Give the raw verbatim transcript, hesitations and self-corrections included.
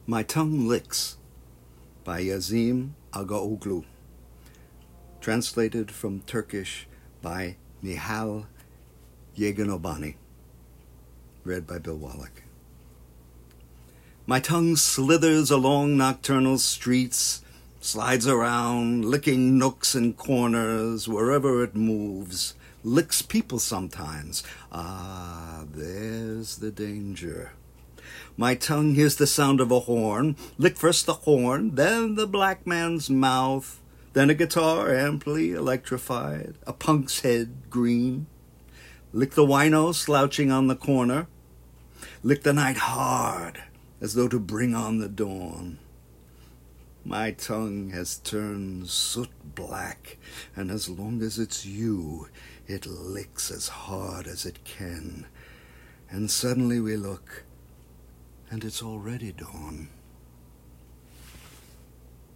My Tongue Licks by Yazim Agaoglu. Translated from Turkish by Nihal Yeganobani. Read by Bill Wallach. My tongue slithers along nocturnal streets, slides around, licking nooks and corners wherever it moves, licks people sometimes. Ah, there's the danger. My tongue hears the sound of a horn, lick first the horn, then the black man's mouth, then a guitar amply electrified, a punk's head green. Lick the wino slouching on the corner, lick the night hard, as though to bring on the dawn. My tongue has turned soot black, and as long as it's you, it licks as hard as it can. And suddenly we look, and it's already dawn.